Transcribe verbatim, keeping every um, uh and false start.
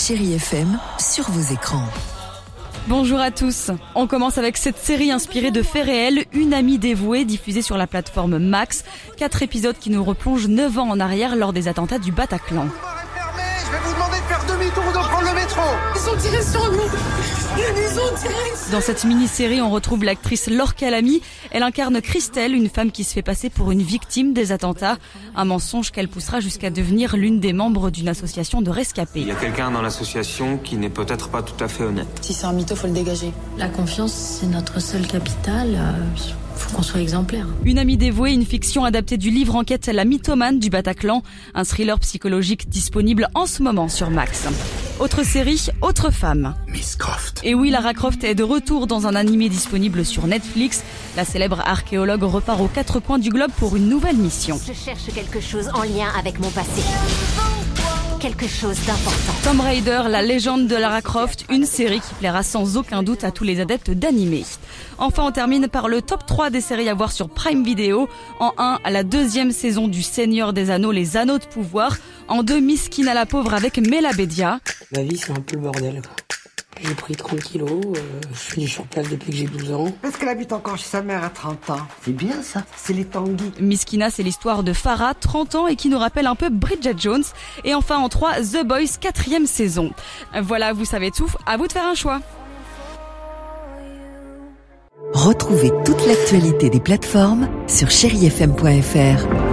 Chérie F M sur vos écrans. Bonjour à tous. On commence avec cette série inspirée de faits réels, Une amie dévouée, diffusée sur la plateforme Max. Quatre épisodes qui nous replongent neuf ans en arrière lors des attentats du Bataclan. Je vais vous demander de faire demi-tour ou de prendre le métro. Ils ont tiré sur nous. Ils ont tiré. Dans cette mini-série, on retrouve l'actrice Laure Calamy. Elle incarne Christelle, une femme qui se fait passer pour une victime des attentats. Un mensonge qu'elle poussera jusqu'à devenir l'une des membres d'une association de rescapés. Il y a quelqu'un dans l'association qui n'est peut-être pas tout à fait honnête. Si c'est un mytho, faut le dégager. La confiance, c'est notre seul capital. Euh, faut qu'on soit exemplaire. Une amie dévouée, une fiction adaptée du livre enquête La mythomane du Bataclan. Un thriller psychologique disponible en ce moment sur Max. Autre série, Autre femme. Miss Croft. Et oui, Lara Croft est de retour dans un animé disponible sur Netflix. La célèbre archéologue repart aux quatre coins du globe pour une nouvelle mission. Je cherche quelque chose en lien avec mon passé. Quelque chose d'important. Tomb Raider, la légende de Lara Croft, une série qui plaira sans aucun doute à tous les adeptes d'animé. Enfin, on termine par le top trois des séries à voir sur Prime Video. En un, la deuxième saison du Seigneur des Anneaux, les Anneaux de pouvoir. En deux, Miskina la pauvre avec Mela Bedia. Ma vie, c'est un peu le bordel, quoi. J'ai pris trente kilos, euh, je suis sur place depuis que j'ai douze ans. Parce qu'elle habite encore chez sa mère à trente ans. C'est bien ça. C'est les Tanguy. Miskina, c'est l'histoire de Farah, trente ans, et qui nous rappelle un peu Bridget Jones. Et enfin en trois, The Boys, quatrième saison. Voilà, vous savez tout, à vous de faire un choix. Retrouvez toute l'actualité des plateformes sur chérie f m point f r.